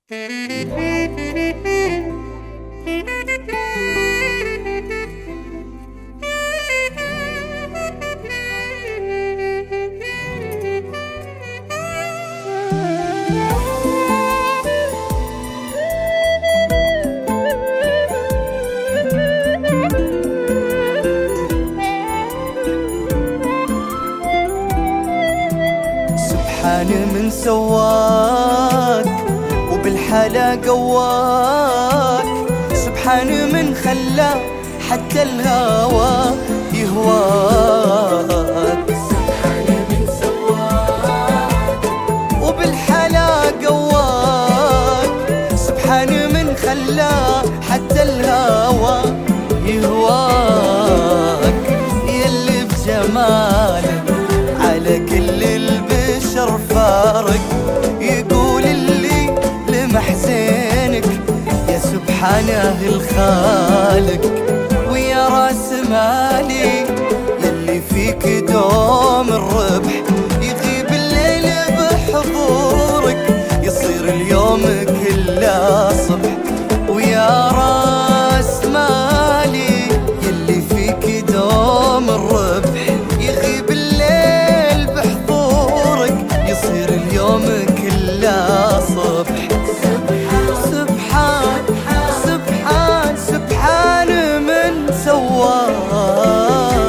سبحان من سواك وبالحلا قواك، سبحان من خلا حتى الهوى يهواك. سبحان من سواك وبالحلا قواك، سبحان من خلا حتى الهوى يهواك. يلي بجمالك على كل البشر فارق، يقول اللي لمح زينك يا سبحانه الخالق. ويا راس مالي يلي فيك دوم الربح، يغيب الليل بحضورك يصير اليوم كله صبح. ويا راس مالي يلي فيك دوم الربح، يغيب الليل بحضورك يصير اليوم كله صبح. سبحان سبحان سبحان من سواك.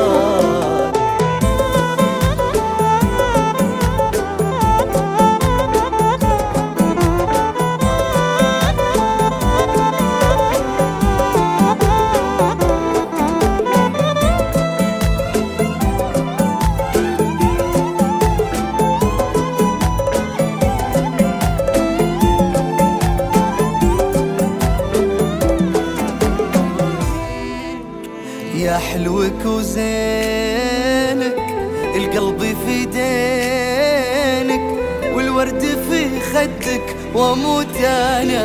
يا حلوك وزينك، القلب في دينك والورد في خدك، واموت انا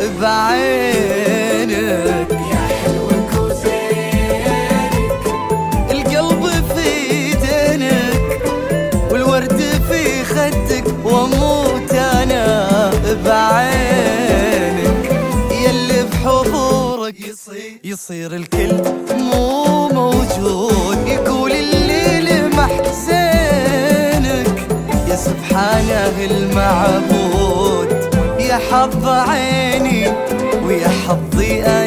بعينك. يا حلوك وزينك، القلب في دينك والورد في خدك، واموت انا بعينك. يلي بحضورك يصير الكل مو موجود، يقول اللي لمح زينك يا سبحانه المعبود. يا حظ عيني ويا حظي